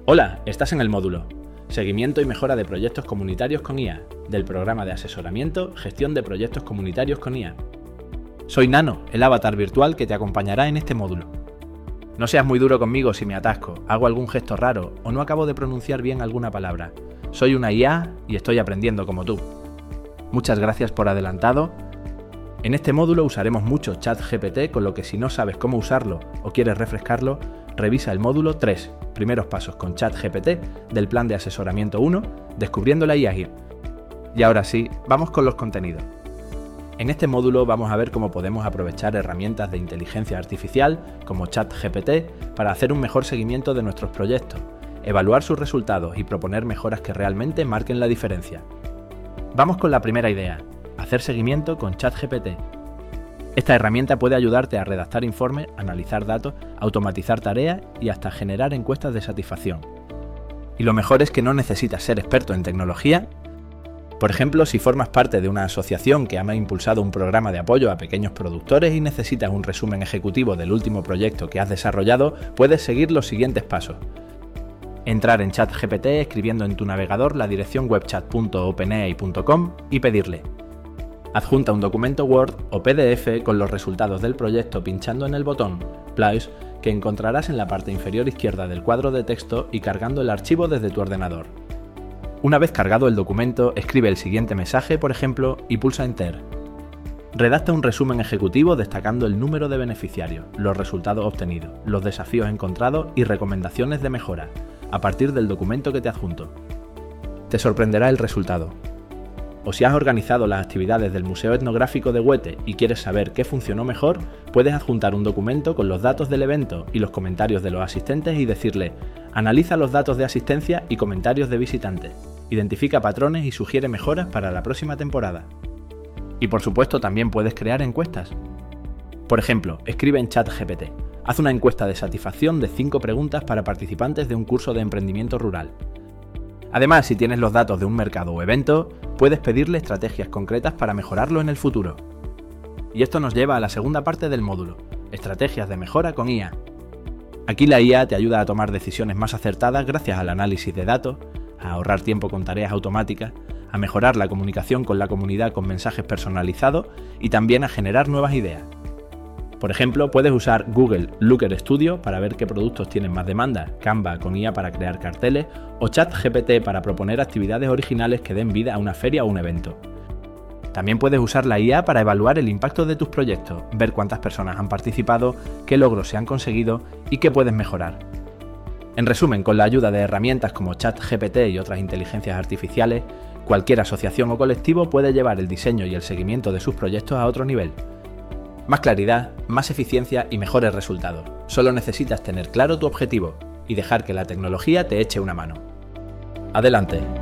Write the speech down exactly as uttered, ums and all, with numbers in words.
Hola, estás en el módulo Seguimiento y mejora de proyectos comunitarios con I A, del programa de asesoramiento Gestión de proyectos comunitarios con I A. Soy Nano, el avatar virtual que te acompañará en este módulo. No seas muy duro conmigo si me atasco, hago algún gesto raro o no acabo de pronunciar bien alguna palabra. Soy una I A y estoy aprendiendo como tú. Muchas gracias por adelantado. En este módulo usaremos mucho ChatGPT, con lo que si no sabes cómo usarlo o quieres refrescarlo, revisa el módulo tres, primeros pasos con ChatGPT del plan de asesoramiento uno, descubriendo la I A. Y ahora sí, vamos con los contenidos. En este módulo vamos a ver cómo podemos aprovechar herramientas de inteligencia artificial como ChatGPT para hacer un mejor seguimiento de nuestros proyectos, evaluar sus resultados y proponer mejoras que realmente marquen la diferencia. Vamos con la primera idea, hacer seguimiento con ChatGPT. Esta herramienta puede ayudarte a redactar informes, analizar datos, automatizar tareas y hasta generar encuestas de satisfacción. Y lo mejor es que no necesitas ser experto en tecnología. Por ejemplo, si formas parte de una asociación que ha impulsado un programa de apoyo a pequeños productores y necesitas un resumen ejecutivo del último proyecto que has desarrollado, puedes seguir los siguientes pasos. Entrar en ChatGPT escribiendo en tu navegador la dirección webchat punto openai punto com y pedirle: adjunta un documento Word o P D F con los resultados del proyecto pinchando en el botón Plus que encontrarás en la parte inferior izquierda del cuadro de texto y cargando el archivo desde tu ordenador. Una vez cargado el documento, escribe el siguiente mensaje, por ejemplo, y pulsa Enter. Redacta un resumen ejecutivo destacando el número de beneficiarios, los resultados obtenidos, los desafíos encontrados y recomendaciones de mejora, a partir del documento que te adjunto. Te sorprenderá el resultado. O si has organizado las actividades del Museo Etnográfico de Huete y quieres saber qué funcionó mejor, puedes adjuntar un documento con los datos del evento y los comentarios de los asistentes y decirle: analiza los datos de asistencia y comentarios de visitantes, identifica patrones y sugiere mejoras para la próxima temporada. Y por supuesto también puedes crear encuestas. Por ejemplo, escribe en ChatGPT: haz una encuesta de satisfacción de cinco preguntas para participantes de un curso de emprendimiento rural. Además, si tienes los datos de un mercado o evento, puedes pedirle estrategias concretas para mejorarlo en el futuro. Y esto nos lleva a la segunda parte del módulo, estrategias de mejora con I A. Aquí la I A te ayuda a tomar decisiones más acertadas gracias al análisis de datos, a ahorrar tiempo con tareas automáticas, a mejorar la comunicación con la comunidad con mensajes personalizados y también a generar nuevas ideas. Por ejemplo, puedes usar Google Looker Studio para ver qué productos tienen más demanda, Canva con I A para crear carteles o ChatGPT para proponer actividades originales que den vida a una feria o un evento. También puedes usar la I A para evaluar el impacto de tus proyectos, ver cuántas personas han participado, qué logros se han conseguido y qué puedes mejorar. En resumen, con la ayuda de herramientas como ChatGPT y otras inteligencias artificiales, cualquier asociación o colectivo puede llevar el diseño y el seguimiento de sus proyectos a otro nivel. Más claridad, más eficiencia y mejores resultados. Solo necesitas tener claro tu objetivo y dejar que la tecnología te eche una mano. Adelante.